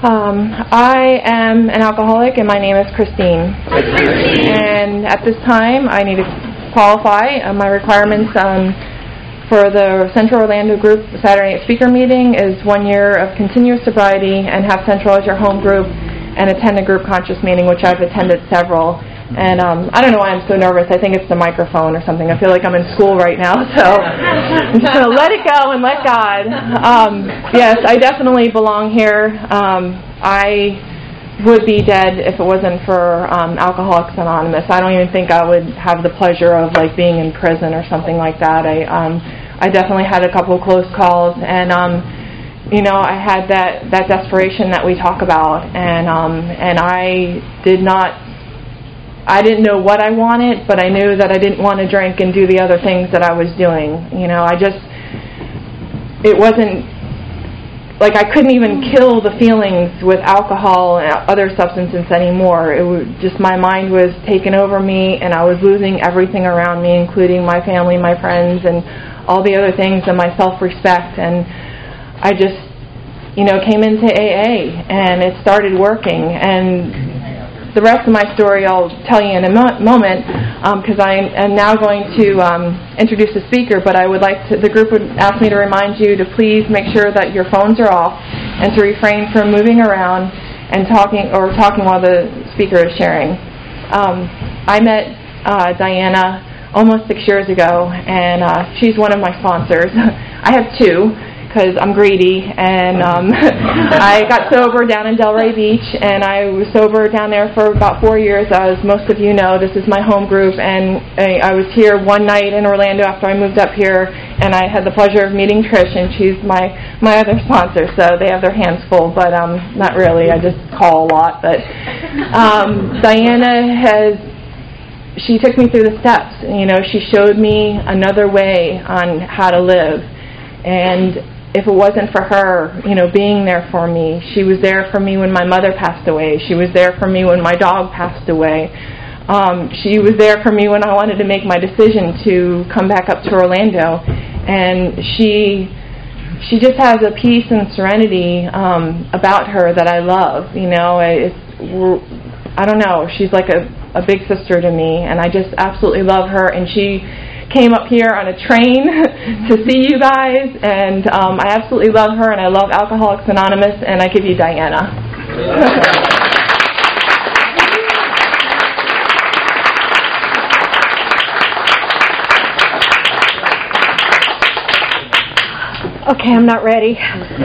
I am an alcoholic, and my name is Christine. And at this time, I need to qualify. My requirements for the Central Orlando Group Saturday Night Speaker Meeting is 1 year of continuous sobriety and have Central as your home group and attend a group conscious meeting, which I've attended several. And I don't know why I'm so nervous. I think it's the microphone or something. I feel like I'm in school right now, so I'm just going to let it go and let God. Yes, I definitely belong here. I would be dead if it wasn't for Alcoholics Anonymous. I don't even think I would have the pleasure of like being in prison or something like that. I definitely had a couple of close calls, and I had that desperation that we talk about, and I didn't know what I wanted, but I knew that I didn't want to drink and do the other things that I was doing. It wasn't like I couldn't even kill the feelings with alcohol and other substances anymore. It was just my mind was taking over me, and I was losing everything around me, including my family, my friends, and all the other things, and my self-respect. And I just, came into AA, and it started working. And the rest of my story I'll tell you in a moment, because I am now going to introduce the speaker, but I would like to, the group would ask me to remind you to please make sure that your phones are off and to refrain from moving around and talking while the speaker is sharing. I met Diana almost 6 years ago, and she's one of my sponsors. I have two, because I'm greedy, and I got sober down in Delray Beach, and I was sober down there for about 4 years. As most of you know, this is my home group, and I was here one night in Orlando after I moved up here, and I had the pleasure of meeting Trish, and she's my other sponsor, so they have their hands full, but not really. I just call a lot. But Diana she took me through the steps. She showed me another way on how to live, and if it wasn't for her, being there for me, she was there for me when my mother passed away. She was there for me when my dog passed away. She was there for me when I wanted to make my decision to come back up to Orlando. And she just has a peace and serenity about her that I love. I don't know. She's like a big sister to me, and I just absolutely love her. And she came up here on a train to see you guys, and I absolutely love her, and I love Alcoholics Anonymous, and I give you Diana. Okay, I'm not ready.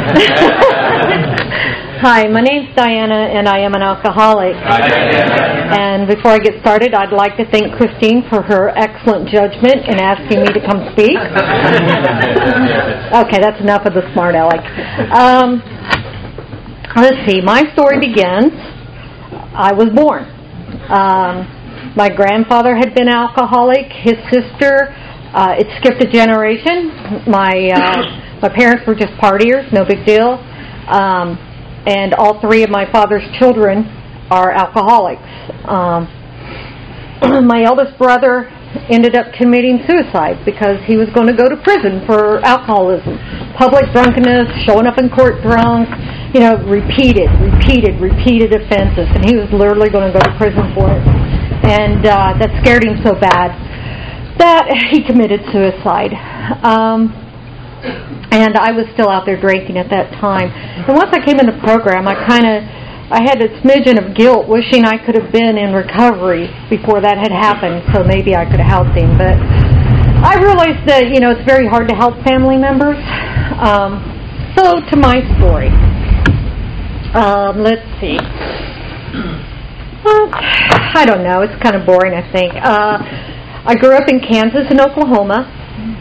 Hi, my name's Diana, and I am an alcoholic. And before I get started, I'd like to thank Christine for her excellent judgment in asking me to come speak. Okay, that's enough of the smart aleck. Let's see, my story begins. I was born. My grandfather had been alcoholic. His sister, it skipped a generation. My parents were just partiers, no big deal. And all three of my father's children are alcoholics. My eldest brother ended up committing suicide because he was going to go to prison for alcoholism. Public drunkenness, showing up in court drunk, repeated offenses. And he was literally going to go to prison for it. And that scared him so bad that he committed suicide. And I was still out there drinking at that time. And once I came in the program, I had a smidgen of guilt, wishing I could have been in recovery before that had happened, so maybe I could have helped him. But I realized that, it's very hard to help family members. So to my story. Let's see. I don't know. It's kind of boring, I think. I grew up in Kansas and Oklahoma.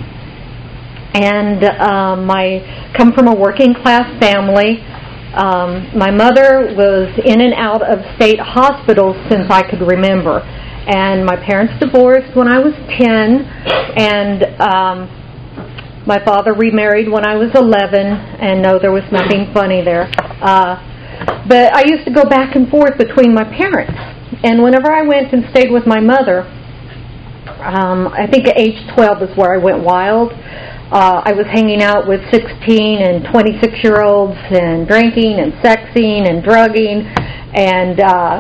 And I come from a working class family. My mother was in and out of state hospitals since I could remember. And my parents divorced when I was 10. And my father remarried when I was 11. And no, there was nothing funny there. But I used to go back and forth between my parents. And whenever I went and stayed with my mother, I think at age 12 is where I went wild. I was hanging out with 16 and 26-year-olds and drinking and sexing and drugging and,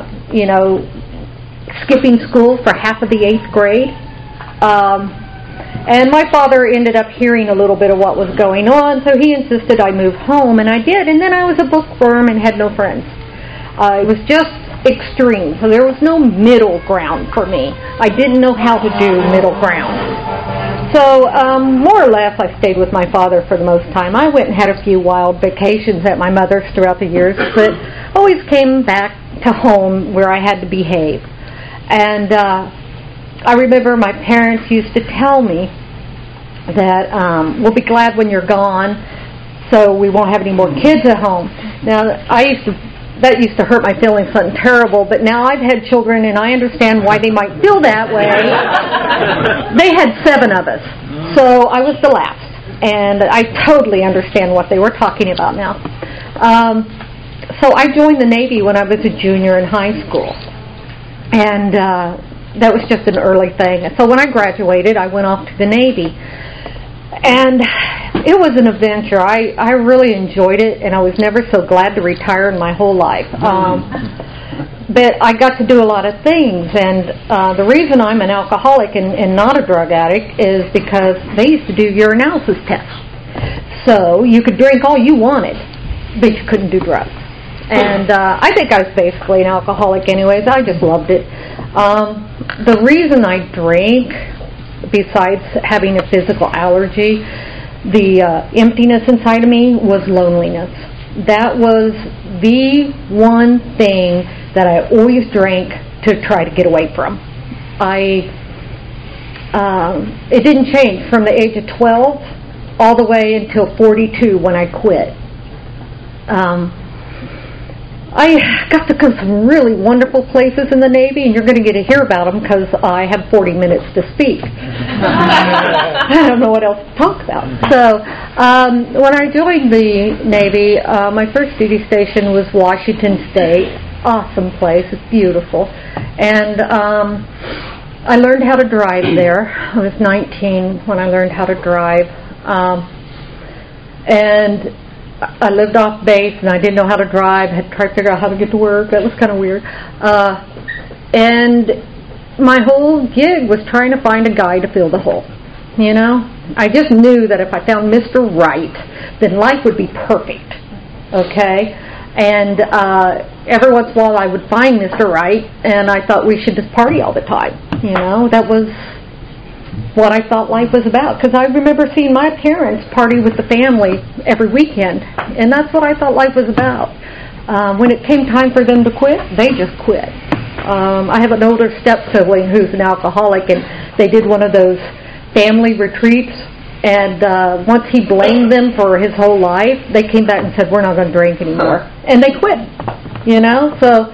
skipping school for half of the 8th grade. And my father ended up hearing a little bit of what was going on, so he insisted I move home, and I did. And then I was a bookworm and had no friends. It was just extreme, so there was no middle ground for me. I didn't know how to do middle ground. So more or less I stayed with my father for the most time. I went and had a few wild vacations at my mother's throughout the years, but always came back to home where I had to behave. And I remember my parents used to tell me that we'll be glad when you're gone, so we won't have any more kids at home. Now, that used to hurt my feelings, something terrible, but now I've had children and I understand why they might feel that way. They had 7 of us, so I was the last, and I totally understand what they were talking about now. So I joined the Navy when I was a junior in high school, and that was just an early thing. So when I graduated, I went off to the Navy. And it was an adventure. I really enjoyed it, and I was never so glad to retire in my whole life. But I got to do a lot of things, and the reason I'm an alcoholic and not a drug addict is because they used to do urinalysis tests. So you could drink all you wanted, but you couldn't do drugs. And I think I was basically an alcoholic anyways. I just loved it. The reason I drank, besides having a physical allergy, the emptiness inside of me was loneliness. That was the one thing that I always drank to try to get away from. It didn't change from the age of 12 all the way until 42 when I quit. I got to go to some really wonderful places in the Navy, and you're going to get to hear about them because I have 40 minutes to speak. I don't know what else to talk about. So when I joined the Navy, my first duty station was Washington State. Awesome place. It's beautiful. And I learned how to drive there. I was 19 when I learned how to drive. And I lived off base, and I didn't know how to drive. I had to try to figure out how to get to work. That was kind of weird. And my whole gig was trying to find a guy to fill the hole. You know? I just knew that if I found Mr. Right, then life would be perfect. Okay? And every once in a while I would find Mr. Right, and I thought we should just party all the time. You know? That was what I thought life was about, because I remember seeing my parents party with the family every weekend, and that's what I thought life was about. When it came time for them to quit, they just quit. I have an older step-sibling who's an alcoholic, and they did one of those family retreats, and once he blamed them for his whole life, they came back and said, we're not going to drink anymore, and they quit, you know, so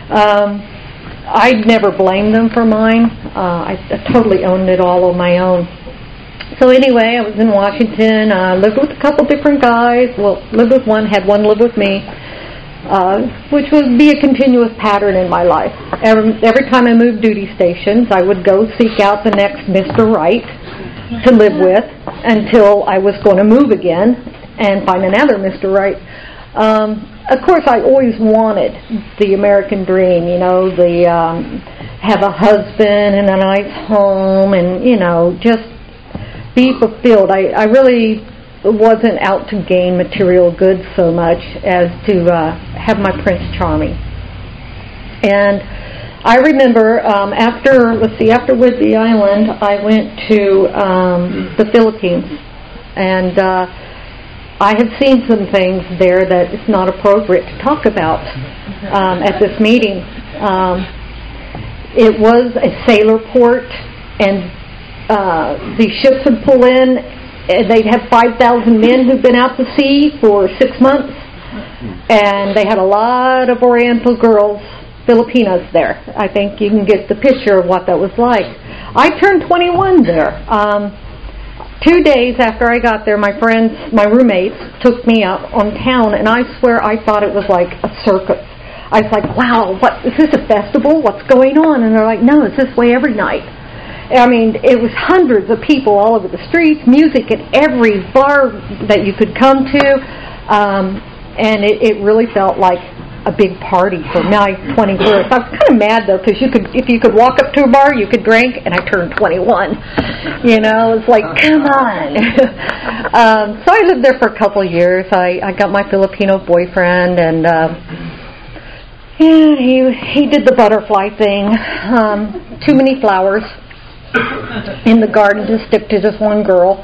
I'd never blamed them for mine. I totally owned it all on my own. So anyway, I was in Washington, lived with a couple different guys. Well, lived with one, had one live with me, which would be a continuous pattern in my life. Every time I moved duty stations, I would go seek out the next Mr. Right to live with until I was going to move again and find another Mr. Right. Of course, I always wanted the American dream, you know, have a husband and a nice home and, you know, just be fulfilled. I really wasn't out to gain material goods so much as to have my Prince Charming. And I remember after Whidbey Island, I went to the Philippines, and I have seen some things there that it's not appropriate to talk about at this meeting. It was a sailor port, and the ships would pull in, and they'd have 5,000 men who'd been out to sea for 6 months, and they had a lot of Oriental girls, Filipinas there. I think you can get the picture of what that was like. I turned 21 there. 2 days after I got there, my roommates, took me out on town, and I swear I thought it was like a circus. I was like, wow, what, is this a festival? What's going on? And they're like, no, it's this way every night. I mean, it was hundreds of people all over the streets, music at every bar that you could come to, and it really felt like a big party for my 21st. I was kind of mad though, because if you could walk up to a bar, you could drink, and I turned 21. It's like, come on. So I lived there for a couple of years. I got my Filipino boyfriend, and he did the butterfly thing. Too many flowers in the garden to stick to just one girl.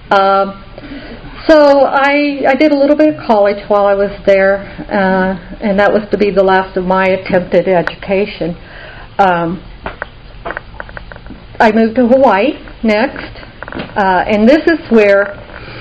So I did a little bit of college while I was there, and that was to be the last of my attempted education. I moved to Hawaii next, and this is where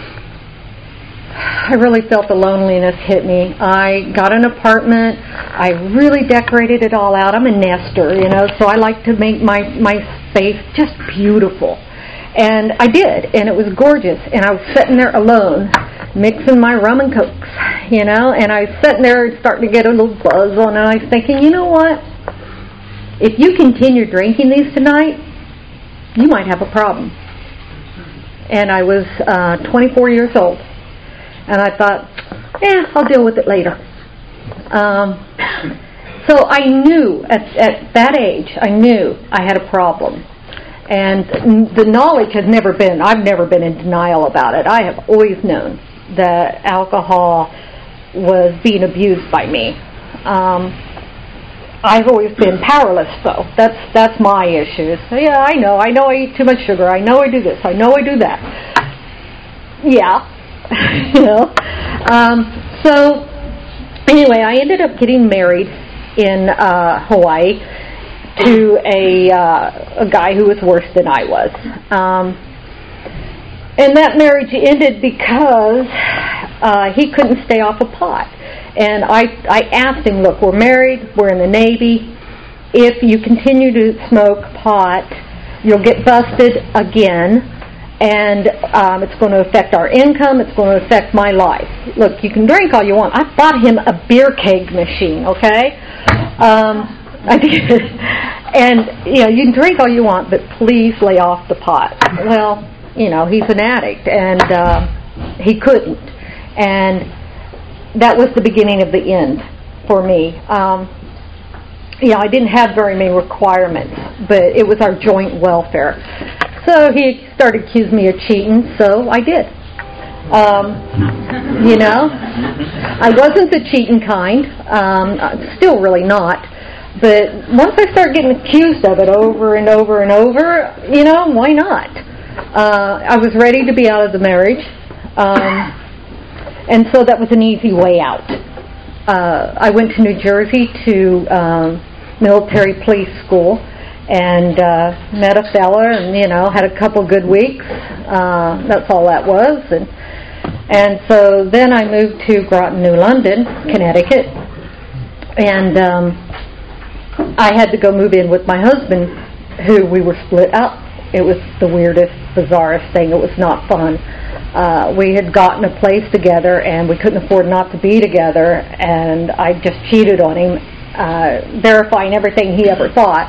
I really felt the loneliness hit me. I got an apartment. I really decorated it all out. I'm a nester, so I like to make my space just beautiful. And I did, and it was gorgeous. And I was sitting there alone, mixing my rum and cokes, and I was sitting there starting to get a little buzz on, and I was thinking, you know what? If you continue drinking these tonight, you might have a problem. And I was 24 years old, and I thought, I'll deal with it later. So I knew, at that age, I knew I had a problem. And the knowledge has I've never been in denial about it. I have always known that alcohol was being abused by me. I've always been powerless, though. That's my issue. So, I know I eat too much sugar. I know I do this. I know I do that. Yeah. So, anyway, I ended up getting married in Hawaii to a guy who was worse than I was. And that marriage ended because he couldn't stay off a pot. And I asked him, look, we're married, we're in the Navy. If you continue to smoke pot, you'll get busted again, and it's going to affect our income, it's going to affect my life. Look, you can drink all you want. I bought him a beer keg machine, okay? I did. And, you can drink all you want, but please lay off the pot. Well, he's an addict, and he couldn't. And that was the beginning of the end for me. I didn't have very many requirements, but it was our joint welfare. So he started accusing me of cheating, so I did. I wasn't the cheating kind, still really not. But once I start getting accused of it over and over and over, why not? I was ready to be out of the marriage, and so that was an easy way out. I went to New Jersey to military police school and met a fella and, had a couple good weeks. That's all that was. And so then I moved to Groton, New London, Connecticut, and I had to go move in with my husband, who we were split up. It was the weirdest, bizarrest thing. It was not fun. We had gotten a place together, and we couldn't afford not to be together, and I just cheated on him, verifying everything he ever thought.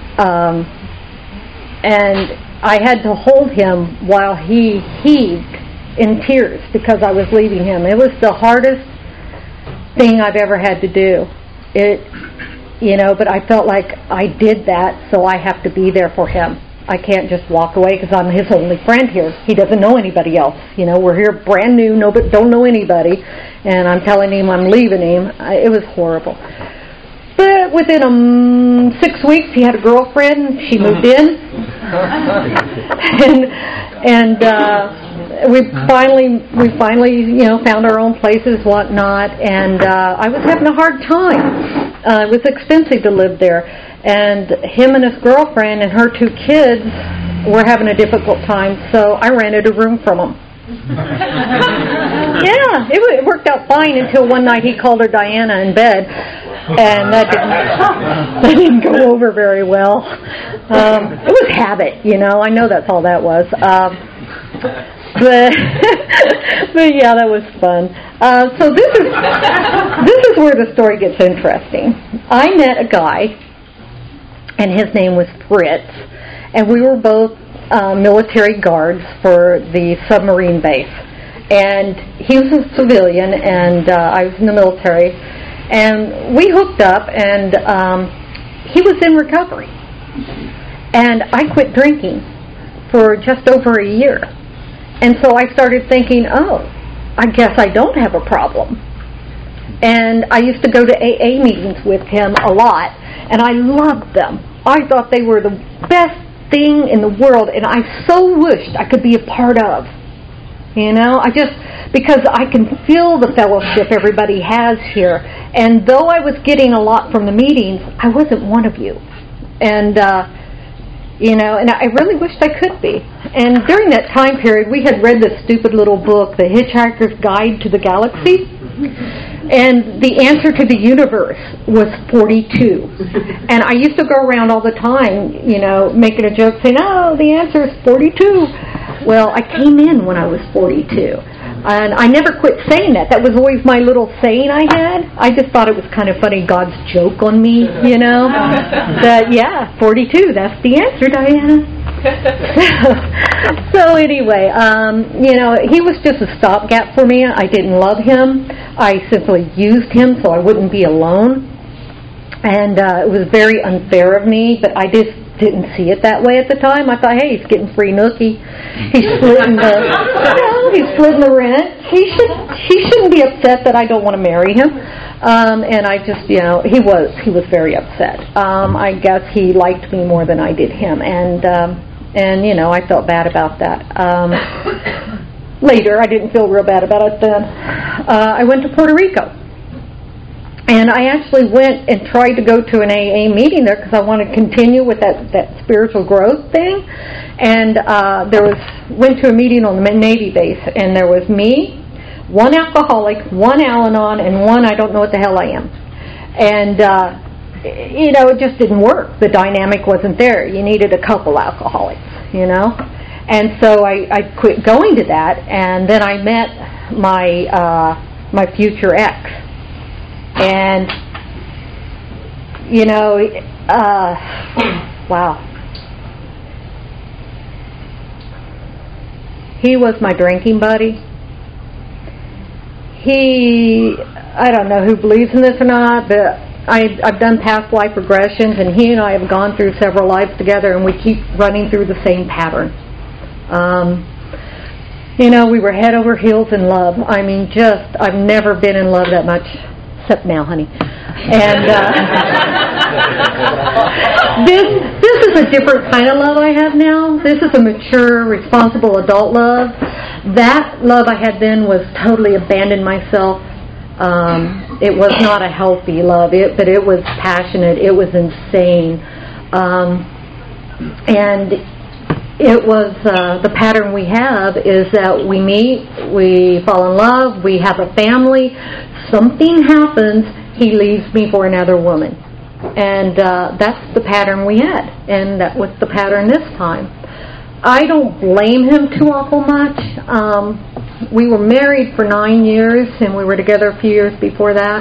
And I had to hold him while he heaved in tears because I was leaving him. It was the hardest thing I've ever had to do. But I felt like I did that, so I have to be there for him. I can't just walk away because I'm his only friend here. He doesn't know anybody else. We're here brand new, don't know anybody, and I'm telling him I'm leaving him. It was horrible. But within 6 weeks, he had a girlfriend. She moved in, and we finally found our own places, whatnot. And I was having a hard time. It was expensive to live there, and him and his girlfriend and her 2 kids were having a difficult time. So I rented a room from them. Yeah, it worked out fine until one night he called her Diana in bed, and that didn't go over very well. It was habit, I know that's all that was. But yeah, that was fun. So this is where the story gets interesting. I met a guy, and his name was Fritz, and we were both military guards for the submarine base. And he was a civilian, and I was in the military. And we hooked up, and he was in recovery. And I quit drinking for just over a year. And so I started thinking, I guess I don't have a problem. And I used to go to AA meetings with him a lot, and I loved them. I thought they were the best thing in the world, and I so wished I could be a part of. Because I can feel the fellowship everybody has here. And though I was getting a lot from the meetings, I wasn't one of you. And, and I really wished I could be. And during that time period, we had read this stupid little book, The Hitchhiker's Guide to the Galaxy. And the answer to the universe was 42. And I used to go around all the time, making a joke saying, the answer is 42. Well, I came in when I was 42. And I never quit saying that. That was always my little saying I had. I just thought it was kind of funny, God's joke on me, That, 42, that's the answer, Diana. So anyway, he was just a stopgap for me. I didn't love him. I simply used him so I wouldn't be alone. And it was very unfair of me, but I just didn't see it that way at the time. I thought, hey, he's getting free nookie. He's splitting the rent. He shouldn't be upset that I don't want to marry him. And I just, he was very upset. I guess he liked me more than I did him, and I felt bad about that. Later, I didn't feel real bad about it then. I went to Puerto Rico. And I actually went and tried to go to an AA meeting there because I wanted to continue with that spiritual growth thing. And went to a meeting on the Navy base, and there was me, one alcoholic, one Al-Anon, and one I don't know what the hell I am. And, it just didn't work. The dynamic wasn't there. You needed a couple alcoholics, And so I quit going to that, and then I met my future ex. And, wow. He was my drinking buddy. I don't know who believes in this or not, but I've done past life regressions, and he and I have gone through several lives together, and we keep running through the same pattern. We were head over heels in love. I mean, I've never been in love that much. Except now, honey. And this is a different kind of love I have now. This is a mature, responsible adult love. That love I had then was totally abandoned myself. It was not a healthy love, but it was passionate. It was insane. And it was the pattern we have is that we meet, we fall in love, we have a family. Something happens, he leaves me for another woman. And that's the pattern we had. And that was the pattern this time. I don't blame him too awful much. We were married for 9 years, and we were together a few years before that.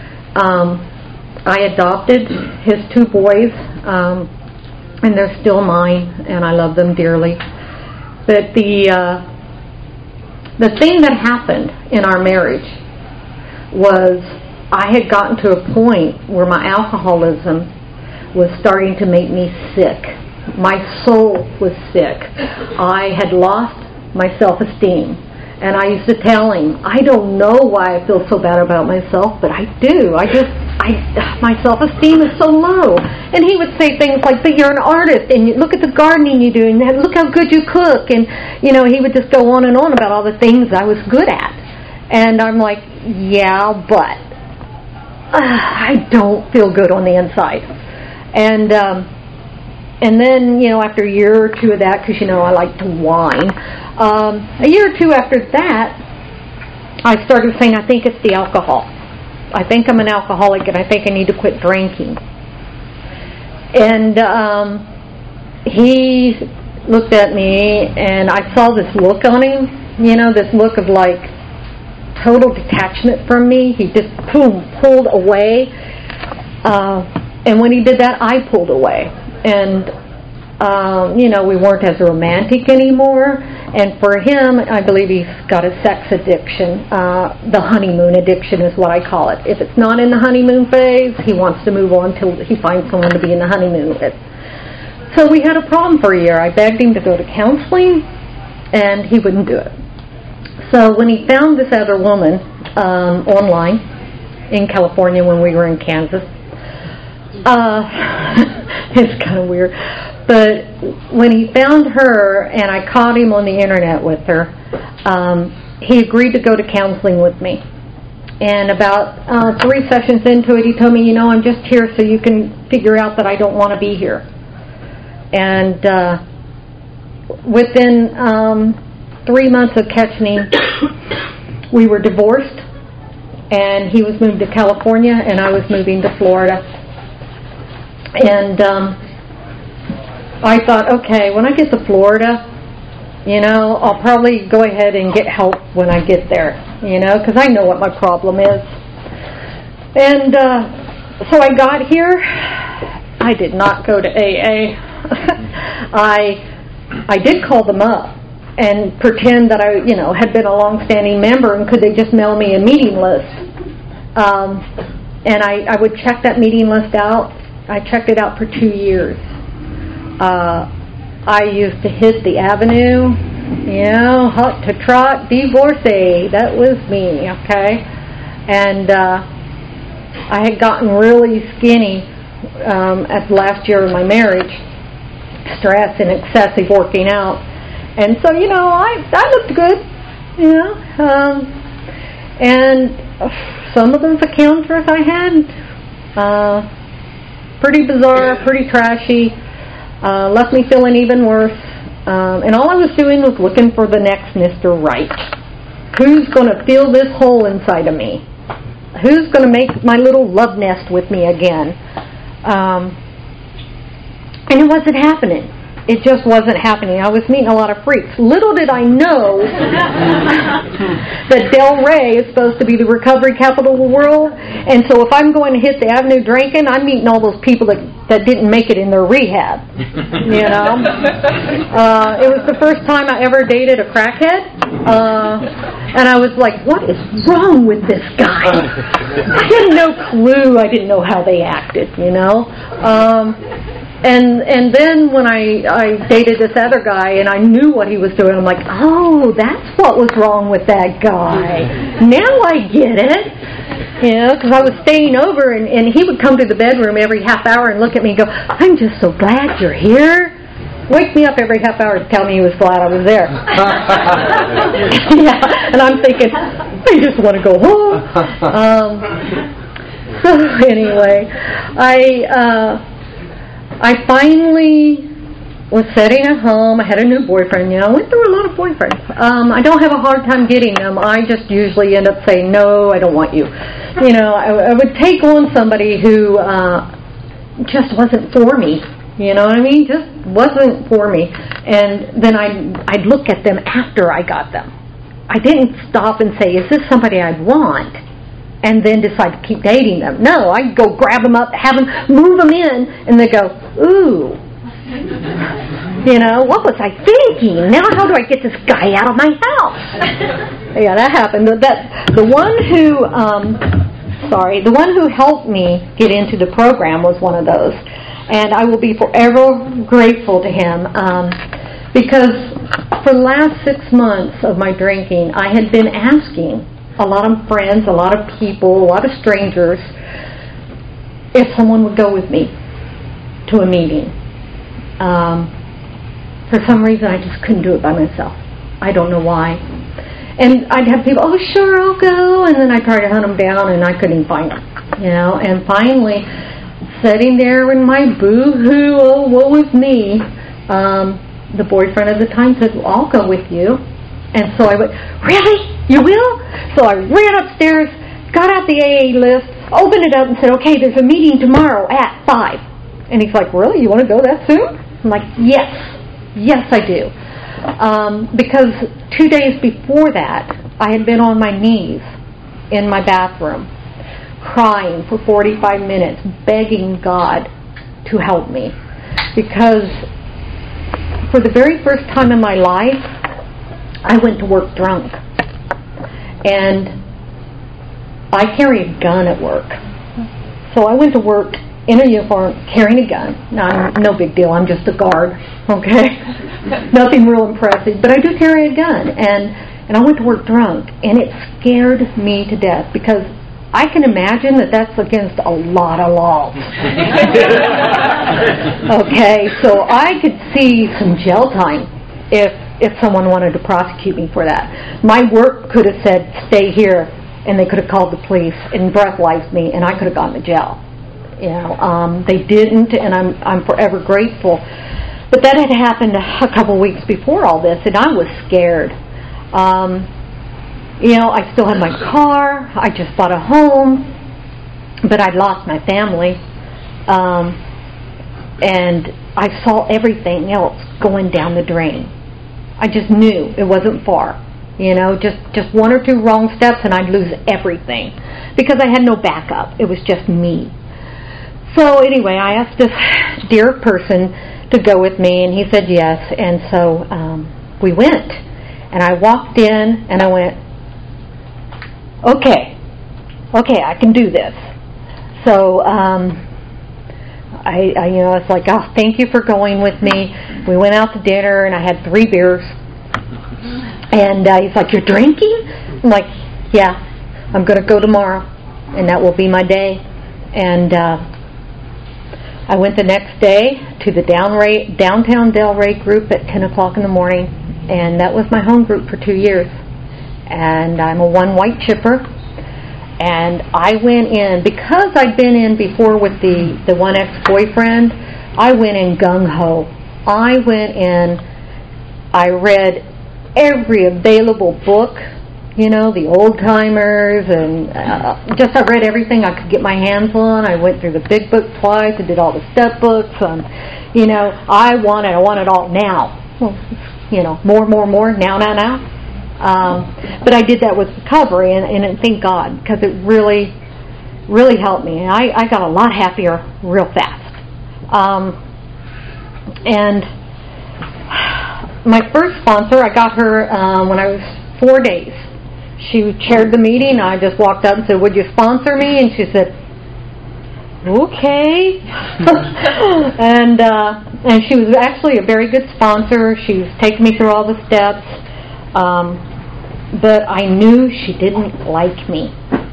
I adopted his 2 boys, and they're still mine, and I love them dearly. But the thing that happened in our marriage was I had gotten to a point where my alcoholism was starting to make me sick. My soul was sick. I had lost my self-esteem. And I used to tell him, I don't know why I feel so bad about myself, but I do. My self-esteem is so low. And he would say things like, but you're an artist, and look at the gardening you do, and look how good you cook. And, he would just go on and on about all the things I was good at. And I'm like, yeah, but I don't feel good on the inside. And then, after a year or 2 of that, because, I like to whine, a year or 2 after that, I started saying, I think it's the alcohol. I think I'm an alcoholic, and I think I need to quit drinking. And he looked at me, and I saw this look on him, this look of like total detachment from me. He just pulled away. And when he did that, I pulled away. And We weren't as romantic anymore. And for him, I believe he's got a sex addiction. The honeymoon addiction is what I call it. If it's not in the honeymoon phase, he wants to move on till he finds someone to be in the honeymoon with. So we had a problem for a year. I begged him to go to counseling, and he wouldn't do it. So when he found this other woman online in California when we were in Kansas, it's kind of weird. But when he found her, and I caught him on the internet with her, he agreed to go to counseling with me. And about 3 sessions into it, he told me, I'm just here so you can figure out that I don't want to be here. And within 3 months of catching him, we were divorced, and he was moved to California, and I was moving to Florida. And I thought, okay, when I get to Florida, I'll probably go ahead and get help when I get there, because I know what my problem is. And so I got here. I did not go to AA. I did call them up and pretend that I, had been a long-standing member, and could they just mail me a meeting list. And I would check that meeting list out. I checked it out for 2 years. I used to hit the avenue, hot to trot, divorcee. That was me, okay? And I had gotten really skinny at the last year of my marriage. Stress and excessive working out. And so, I looked good, and some of those encounters I had, pretty bizarre, pretty trashy, left me feeling even worse. And all I was doing was looking for the next Mr. Right. Who's going to fill this hole inside of me? Who's going to make my little love nest with me again? And it wasn't happening. It just wasn't happening. I was meeting a lot of freaks. Little did I know that Del Rey is supposed to be the recovery capital of the world. And so if I'm going to hit the avenue drinking, I'm meeting all those people that didn't make it in their rehab. It was the first time I ever dated a crackhead. And I was like, what is wrong with this guy? I had no clue. I didn't know how they acted, And then when I dated this other guy and I knew what he was doing, I'm like, oh, that's what was wrong with that guy. Now I get it. Because I was staying over and he would come to the bedroom every half hour and look at me and go, I'm just so glad you're here. Wake me up every half hour to tell me he was glad I was there. Yeah, and I'm thinking, I just want to go home. So anyway, I finally was sitting at home. I had a new boyfriend. I went through a lot of boyfriends. I don't have a hard time getting them. I just usually end up saying, no, I don't want you. I would take on somebody who just wasn't for me. You know what I mean? Just wasn't for me. And then I'd look at them after I got them. I didn't stop and say, is this somebody I'd want? And then decide to keep dating them. No, I go grab them up, have them, move them in, and they go, ooh. What was I thinking? Now how do I get this guy out of my house? Yeah, that happened. The one who helped me get into the program was one of those. And I will be forever grateful to him. Because for the last 6 months of my drinking, I had been asking a lot of friends, a lot of people, a lot of strangers, if someone would go with me to a meeting. For some reason, I just couldn't do it by myself. I don't know why. And I'd have people, oh, sure, I'll go. And then I'd try to hunt them down, and I couldn't find them. And finally, sitting there in my boo-hoo, oh, woe is me, the boyfriend at the time said, well, I'll go with you. And so I went, really? You will? So I ran upstairs, got out the AA list, opened it up and said, okay, there's a meeting tomorrow at 5. And he's like, really? You want to go that soon? I'm like, yes. Yes, I do. Because 2 days before that, I had been on my knees in my bathroom, crying for 45 minutes, begging God to help me. Because for the very first time in my life, I went to work drunk. And I carry a gun at work. So I went to work in a uniform carrying a gun. Now, no big deal. I'm just a guard, okay? Nothing real impressive. But I do carry a gun. And I went to work drunk. And it scared me to death because I can imagine that that's against a lot of laws. Okay, so I could see some jail time if someone wanted to prosecute me for that. My work could have said, stay here, and they could have called the police and breathalyzed me, and I could have gone to jail. You know, they didn't, and I'm forever grateful. But that had happened a couple weeks before all this, and I was scared. You know, I still had my car. I just bought a home, but I'd lost my family. And I saw everything else going down the drain. I just knew it wasn't far. You know, just one or two wrong steps and I'd lose everything because I had no backup. It was just me. So anyway, I asked this dear person to go with me, and he said yes. And so we went. And I walked in and I went, okay, I can do this. So I you know, it's like, oh, thank you for going with me. We went out to dinner, and I had 3 beers. And he's like, you're drinking? I'm like, yeah, I'm going to go tomorrow, and that will be my day. And I went the next day to the downtown Delray group at 10 o'clock in the morning, and that was my home group for 2 years. And I'm a one white chipper. And I went in, because I'd been in before with the one ex-boyfriend, I went in gung-ho. I went in, I read every available book, you know, the old-timers, and I read everything I could get my hands on. I went through the big book twice. I did all the step books. You know, I want it all now. Well, you know, more, now. But I did that with recovery, and thank God, because it really, really helped me. And I got a lot happier real fast. And my first sponsor, I got her when I was 4 days. She chaired the meeting. I just walked up and said, would you sponsor me? And she said, okay. And she was actually a very good sponsor. She was taking me through all the steps. But I knew she didn't like me.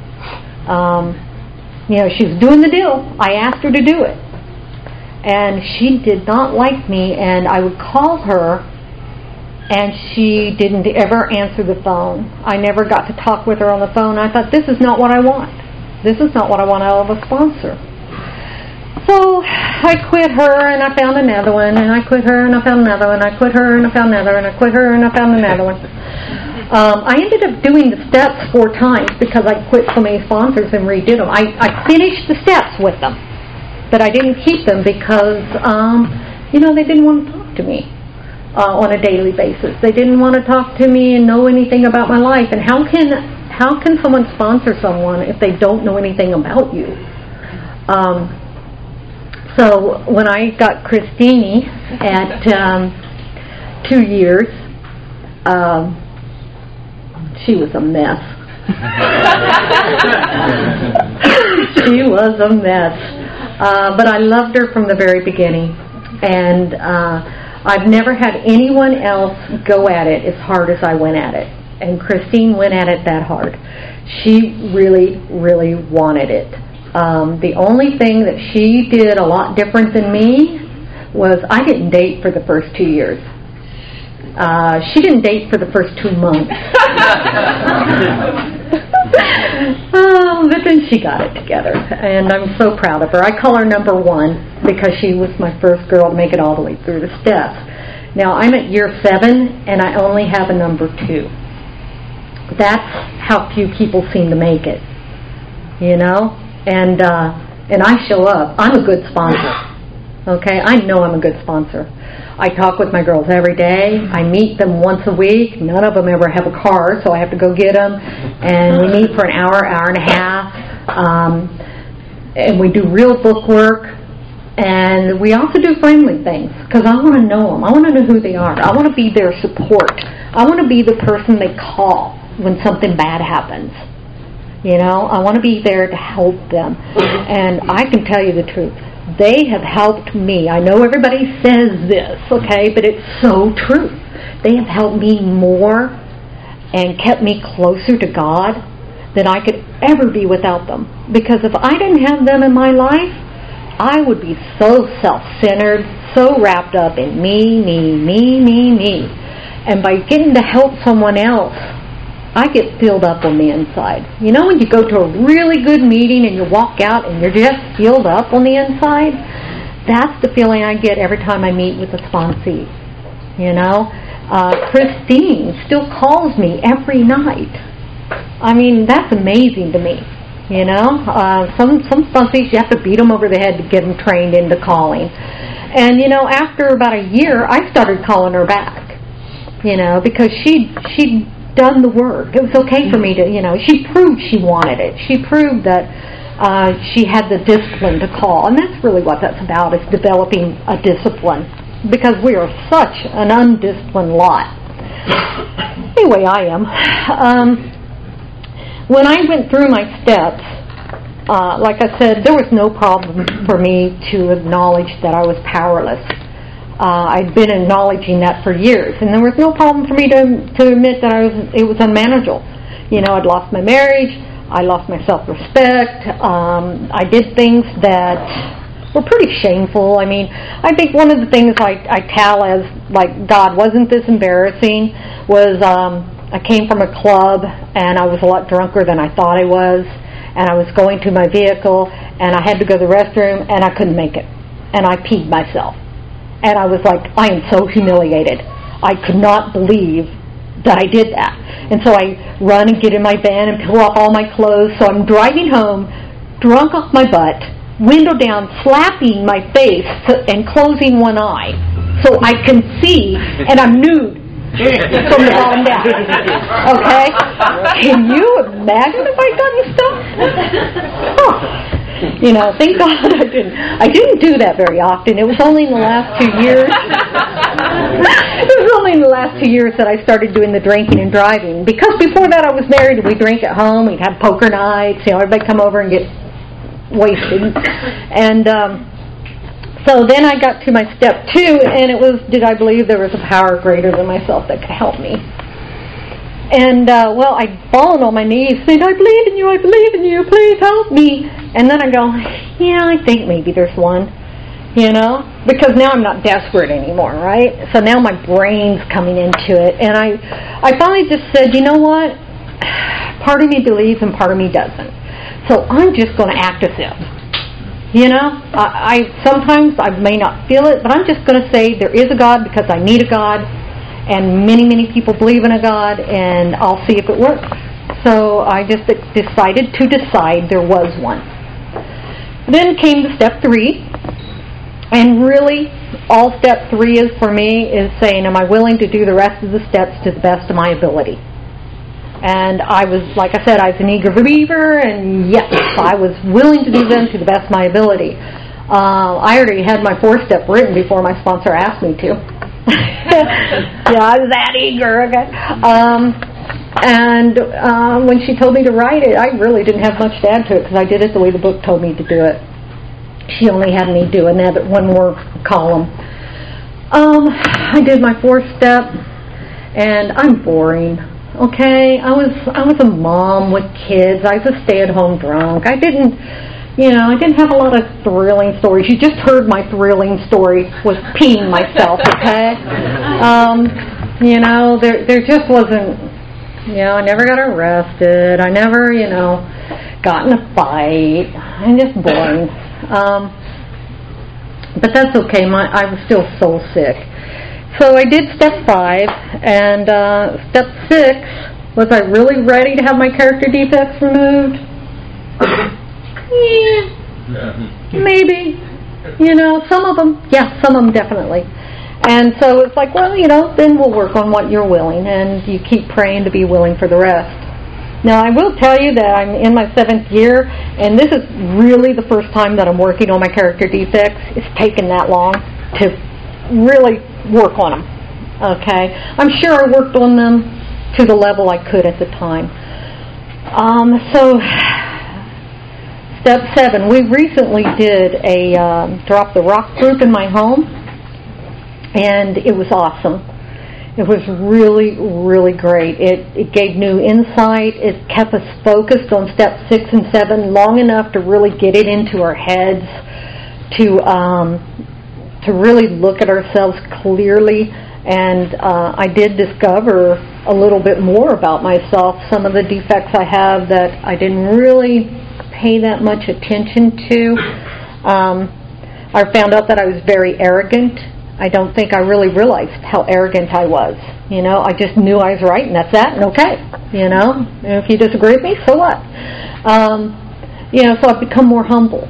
You know, she was doing the deal. I asked her to do it. And she did not like me, and I would call her, and she didn't ever answer the phone. I never got to talk with her on the phone. I thought, this is not what I want. This is not what I want out of a sponsor. So I quit her, and I found another one, and I quit her, and I found another one, I quit her, and I found another one, I quit her, and I found another one. I ended up doing the steps 4 times because I quit so many sponsors and redid them. I finished the steps with them, but I didn't keep them because, you know, they didn't want to talk to me on a daily basis. They didn't want to talk to me and know anything about my life. And how can someone sponsor someone if they don't know anything about you? So when I got Christine at 2 years, she was a mess. She was a mess. But I loved her from the very beginning. And I've never had anyone else go at it as hard as I went at it. And Christine went at it that hard. She really, really wanted it. The only thing that she did a lot different than me was I didn't date for the first 2 years. She didn't date for the first 2 months. But then she got it together, and I'm so proud of her. I call her number 1 because she was my first girl to make it all the way through the steps. Now I'm at year 7, and I only have a number 2. That's how few people seem to make it, you know. And I show up. I'm a good sponsor. Okay, I know I'm a good sponsor. I talk with my girls every day. I meet them once a week. None of them ever have a car, so I have to go get them. And we meet for an hour and a half. And we do real book work. And we also do friendly things because I want to know them. I want to know who they are. I want to be their support. I want to be the person they call when something bad happens. You know, I want to be there to help them. And I can tell you the truth. They have helped me. I know everybody says this, okay, but it's so true. They have helped me more and kept me closer to God than I could ever be without them. Because if I didn't have them in my life, I would be so self-centered, so wrapped up in me. And by getting to help someone else, I get filled up on the inside. You know when you go to a really good meeting and you walk out and you're just filled up on the inside? That's the feeling I get every time I meet with a sponsee. You know? Christine still calls me every night. I mean, that's amazing to me. You know, some sponsees, you have to beat them over the head to get them trained into calling. And, you know, after about a year, I started calling her back, you know, because she'd done the work. It was okay for me to, you know, she proved she wanted it. She proved that she had the discipline to call. And that's really what that's about, is developing a discipline, because we are such an undisciplined lot. Anyway, I am. When I went through my steps, like I said, there was no problem for me to acknowledge that I was powerless. I'd been acknowledging that for years, and there was no problem for me to admit that it was unmanageable. You know, I'd lost my marriage, I lost my self-respect, I did things that were pretty shameful. I mean, I think one of the things I tell as, like, God, wasn't this embarrassing, was I came from a club, and I was a lot drunker than I thought I was, and I was going to my vehicle, and I had to go to the restroom, and I couldn't make it, and I peed myself. And I was like, I am so humiliated. I could not believe that I did that. And so I run and get in my van and pull off all my clothes, so I'm driving home, drunk off my butt, window down, slapping my face and closing one eye so I can see, and I'm nude from the bottom down. Okay? Can you imagine if I'd gotten stuff? Huh. You know, thank God I didn't do that very often. It was only in the last 2 years. It was only in the last 2 years that I started doing the drinking and driving. Because before that I was married, and we'd drink at home, we'd have poker nights, you know, everybody come over and get wasted. And so then I got to my step 2, and it was, did I believe there was a power greater than myself that could help me? And, well, I'd fallen on my knees saying, I believe in you, please help me. And then I go, yeah, I think maybe there's one, you know, because now I'm not desperate anymore, right? So now my brain's coming into it. And I finally just said, you know what? Part of me believes and part of me doesn't. So I'm just going to act as if. You know, I sometimes I may not feel it, but I'm just going to say there is a God because I need a God, and many people believe in a God, and I'll see if it works. So I just decided to decide there was one. Then came to step 3, and really all step 3 is for me is saying, am I willing to do the rest of the steps to the best of my ability? And I was, like I said, I was an eager believer, and yes, I was willing to do them to the best of my ability. I already had my 4th step written before my sponsor asked me to. Yeah, I was that eager. Okay. And when she told me to write it, I really didn't have much to add to it because I did it the way the book told me to do it. She only had me do another one more column. I did my 4th step, and I'm boring. Okay, I was a mom with kids. I was a stay-at-home drunk. I didn't have a lot of thrilling stories. You just heard my thrilling story was peeing myself. Okay, you know, there just wasn't. You know, I never got arrested. I never, you know, got in a fight. I'm just boring. But that's okay. I was still so sick. So I did step 5, and step 6, was I really ready to have my character defects removed? Yeah, maybe. You know, some of them definitely. And so it's like, well, you know, then we'll work on what you're willing, and you keep praying to be willing for the rest. Now, I will tell you that I'm in my 7th year, and this is really the first time that I'm working on my character defects. It's taken that long to really work on them. Okay? I'm sure I worked on them to the level I could at the time. So, step 7, we recently did a Drop the Rock group in my home, and it was awesome. It was really, really great. It gave new insight. It kept us focused on step 6 and 7 long enough to really get it into our heads, to really look at ourselves clearly. And I did discover a little bit more about myself, some of the defects I have that I didn't really pay that much attention to. I found out that I was very arrogant. I don't think I really realized how arrogant I was. You know, I just knew I was right, and that's that, and okay. You know, and if you disagree with me, so what? You know, so I've become more humble.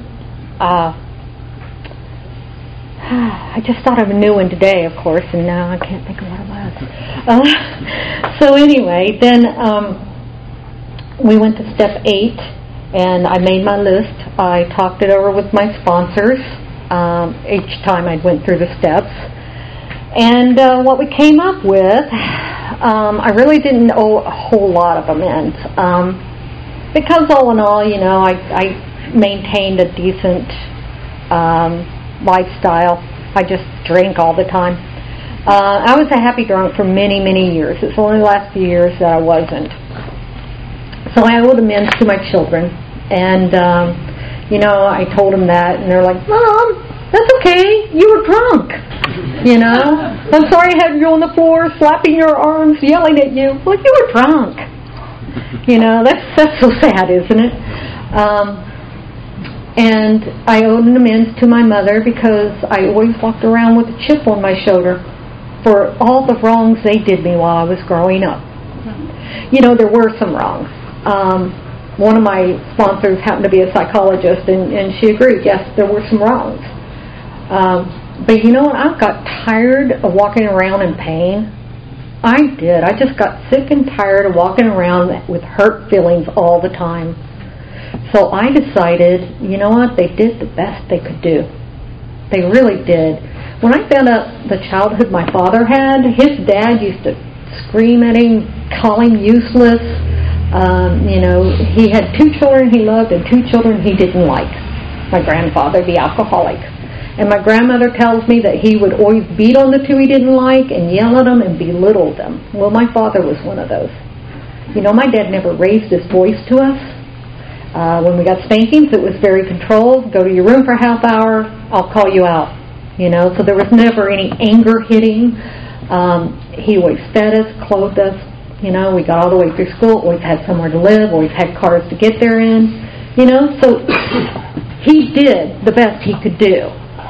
I just thought of a new one today, of course, and now I can't think of what it was. So anyway, then we went to step 8, and I made my list. I talked it over with my sponsors each time I went through the steps. And what we came up with, I really didn't owe a whole lot of amends. Because all in all, you know, I maintained a decent lifestyle. I just drank all the time. I was a happy drunk for many, many years. It's only the last few years that I wasn't. So I owed amends to my children. And, you know, I told them that, and they're like, Mom, that's okay. You were drunk. You know, I'm sorry I had you on the floor, slapping your arms, yelling at you. Well, you were drunk. You know, that's so sad, isn't it? And I owed an amends to my mother because I always walked around with a chip on my shoulder for all the wrongs they did me while I was growing up. You know, there were some wrongs. One of my sponsors happened to be a psychologist, and she agreed, yes, there were some wrongs. But you know what? I got tired of walking around in pain. I did. I just got sick and tired of walking around with hurt feelings all the time. So I decided, you know what? They did the best they could do. They really did. When I found out the childhood my father had, his dad used to scream at him, call him useless. You know, he had 2 children he loved and 2 children he didn't like. My grandfather, the alcoholic. And my grandmother tells me that he would always beat on the 2 he didn't like and yell at them and belittle them. Well, my father was one of those. You know, my dad never raised his voice to us. When we got spankings, it was very controlled. Go to your room for a half hour, I'll call you out. You know, so there was never any anger hitting. He always fed us, clothed us. You know, we got all the way through school, always had somewhere to live, always had cars to get there in. You know, so he did the best he could do.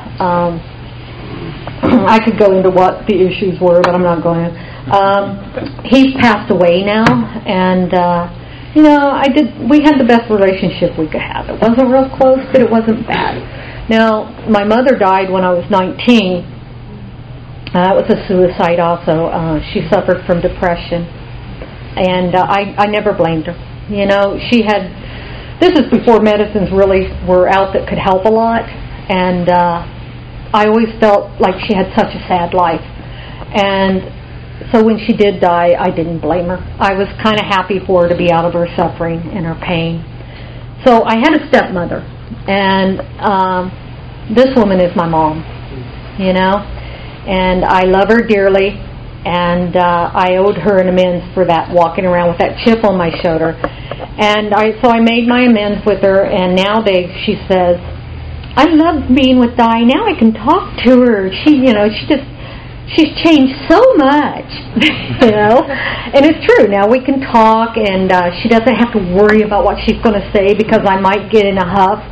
I could go into what the issues were, but I'm not going to. He's passed away now, and you know, we had the best relationship we could have. It wasn't real close, but it wasn't bad. Now, my mother died when I was 19. That was a suicide also. She suffered from depression. And I never blamed her. You know, this is before medicines really were out that could help a lot. And I always felt like she had such a sad life. And so when she did die, I didn't blame her. I was kind of happy for her to be out of her suffering and her pain. So I had a stepmother, and this woman is my mom, you know, and I love her dearly, and I owed her an amends for that, walking around with that chip on my shoulder. And so I made my amends with her, and nowadays she says, I love being with Di. Now I can talk to her. She's changed so much, you know, and it's true. Now we can talk, and she doesn't have to worry about what she's going to say because I might get in a huff.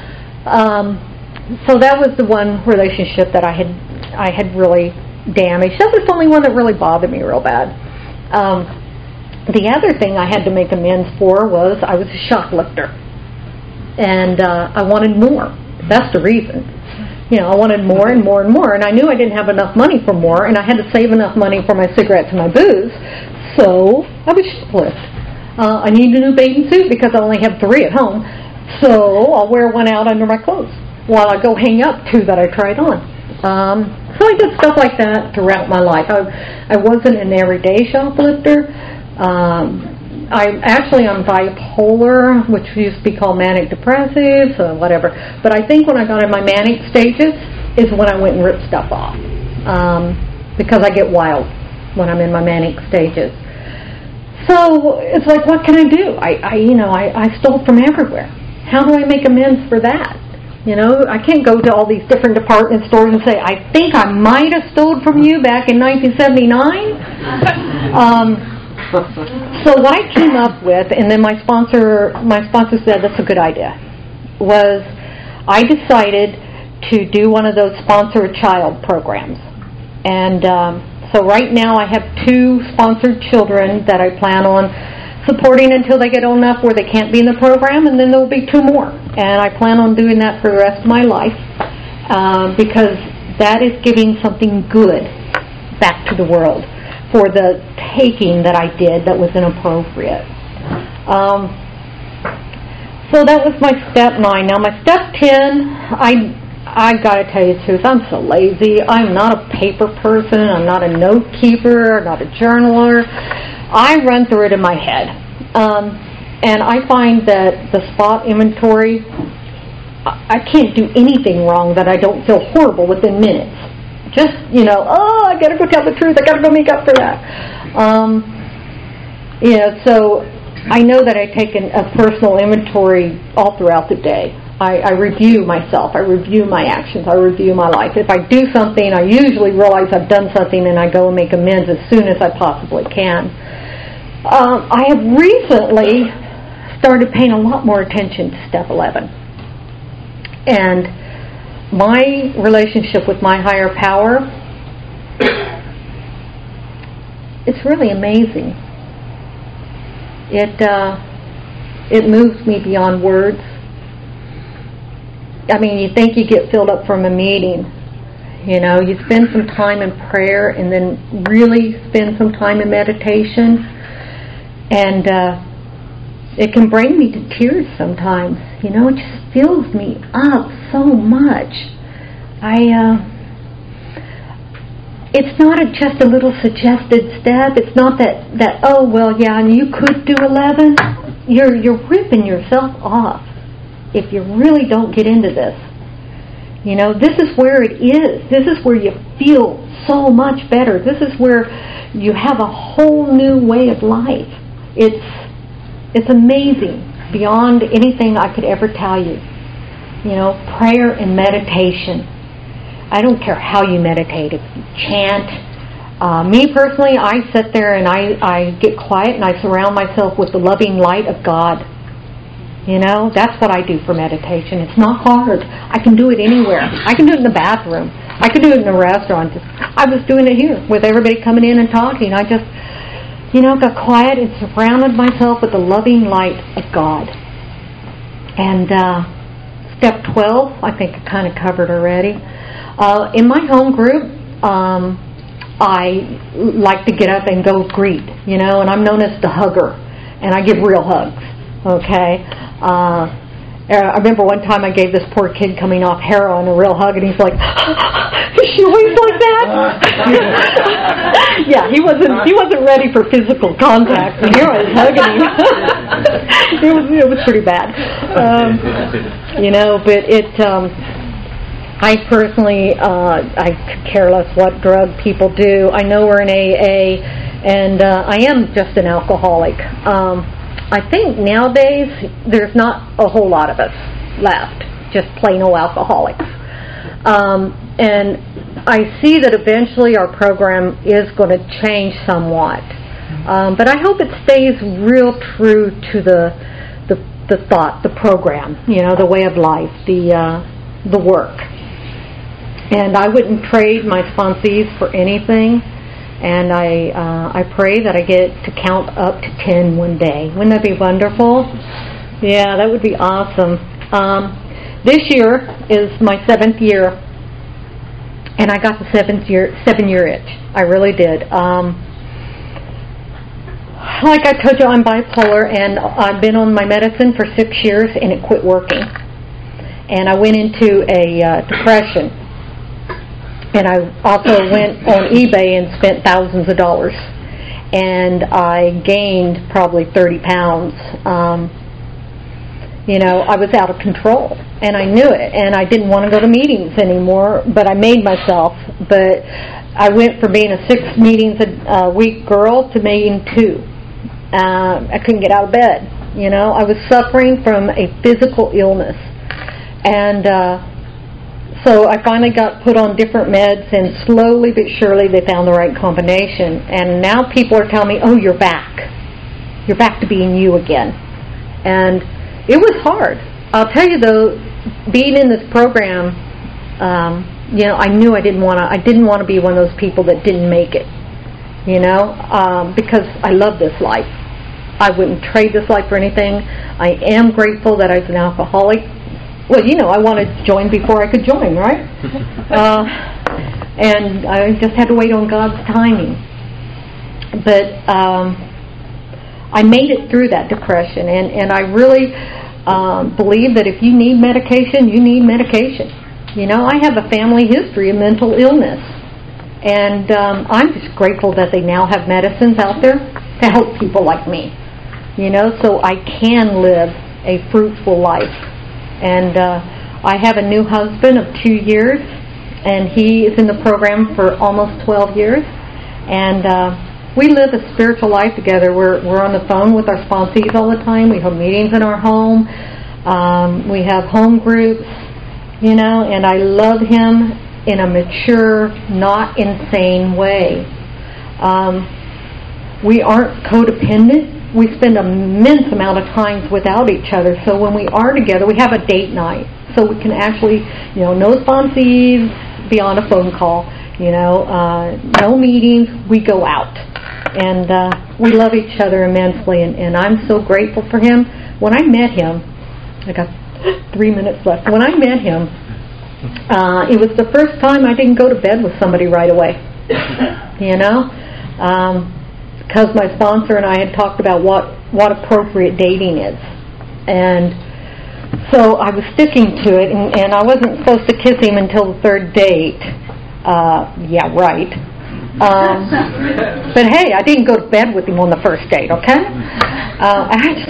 So that was the one relationship that I had really damaged. That was the only one that really bothered me real bad. The other thing I had to make amends for was I was a shoplifter, and I wanted more. That's the reason. You know, I wanted more and more and more, and I knew I didn't have enough money for more, and I had to save enough money for my cigarettes and my booze, so I would shoplift. I need a new bathing suit because I only have 3 at home. So I'll wear one out under my clothes while I go hang up 2 that I tried on. So I did stuff like that throughout my life. I wasn't an everyday shoplifter. I'm bipolar, which used to be called manic depressive, so whatever. But I think when I got in my manic stages is when I went and ripped stuff off, because I get wild when I'm in my manic stages. So it's like, what can I do? I stole from everywhere. How do I make amends for that? I can't go to all these different department stores and say, I think I might have stolen from you back in 1979. So what I came up with, and then my sponsor said that's a good idea, was I decided to do one of those sponsor a child programs. And so right now I have 2 sponsored children that I plan on supporting until they get old enough where they can't be in the program, and then there will be 2 more. And I plan on doing that for the rest of my life, because that is giving something good back to the world for the taking that I did that was inappropriate. So that was my step 9. Now my step 10, I got to tell you the truth, I'm so lazy. I'm not a paper person. I'm not a note keeper. I'm not a journaler. I run through it in my head. And I find that the spot inventory, I can't do anything wrong that I don't feel horrible within minutes. Just, I got to go tell the truth. I got to go make up for that. So I know that I take a personal inventory all throughout the day. I review myself. I review my actions. I review my life. If I do something, I usually realize I've done something, and I go and make amends as soon as I possibly can. I have recently started paying a lot more attention to step 11. And my relationship with my higher power, it's really amazing. It moves me beyond words. I mean, you think you get filled up from a meeting. You spend some time in prayer and then really spend some time in meditation. And it can bring me to tears sometimes. It just fills me up so much. It's not just a little suggested step. It's not that and you could do 11. You're ripping yourself off if you really don't get into this. This is where it is. This is where you feel so much better. This is where you have a whole new way of life. It's amazing, beyond anything I could ever tell you. Prayer and meditation. I don't care how you meditate. If you chant. Me personally, I sit there and I get quiet and I surround myself with the loving light of God. That's what I do for meditation. It's not hard. I can do it anywhere. I can do it in the bathroom. I can do it in a restaurant. I was doing it here with everybody coming in and talking. I just, got quiet and surrounded myself with the loving light of God. And step 12, I think I kind of covered already. In my home group, I like to get up and go greet, and I'm known as the hugger, and I give real hugs, okay? I remember one time I gave this poor kid coming off heroin a real hug, and he's like, she always like that? Yeah, he wasn't ready for physical contact, and here I was hugging him. It was pretty bad. But I personally, I could care less what drug people do. I know we're in AA, and I am just an alcoholic. I think nowadays there's not a whole lot of us left, just plain old alcoholics. And I see that eventually our program is going to change somewhat. But I hope it stays real true to the thought, the program, the way of life, the work. And I wouldn't trade my sponsees for anything. And I pray that I get to count up to 10 one day. Wouldn't that be wonderful? Yeah, that would be awesome. This year is my 7th year, and I got the 7-year itch. I really did. like I told you, I'm bipolar, and I've been on my medicine for 6 years, and it quit working. And I went into a depression. And I also went on eBay and spent thousands of dollars. And I gained probably 30 pounds. I was out of control, and I knew it, and I didn't want to go to meetings anymore, but I made myself. But I went from being a 6 meetings a week girl to meeting 2. I couldn't get out of bed. I was suffering from a physical illness, and so I finally got put on different meds, and slowly but surely they found the right combination. And now people are telling me, "Oh, you're back. You're back to being you again." And it was hard. I'll tell you though, being in this program, I knew I didn't want to be one of those people that didn't make it. Because I love this life. I wouldn't trade this life for anything. I am grateful that I was an alcoholic. Well, I wanted to join before I could join, right? And I just had to wait on God's timing. But I made it through that depression, and I really believe that if you need medication, you need medication. I have a family history of mental illness, and I'm just grateful that they now have medicines out there to help people like me, so I can live a fruitful life. And I have a new husband of 2 years, and he is in the program for almost 12 years, and we live a spiritual life together. We're on the phone with our sponsees all the time. We have meetings in our home. We have home groups, and I love him in a mature, not insane way. We aren't codependent. We spend an immense amount of time without each other. So when we are together, we have a date night. So we can actually, no sponsees, be on a phone call. No meetings. We go out. And we love each other immensely. And I'm so grateful for him. When I met him, I got 3 minutes left. When I met him, it was the first time I didn't go to bed with somebody right away. Because my sponsor and I had talked about what appropriate dating is. And so I was sticking to it, and I wasn't supposed to kiss him until the 3rd date. Yeah, right. But hey, I didn't go to bed with him on the 1st date, okay?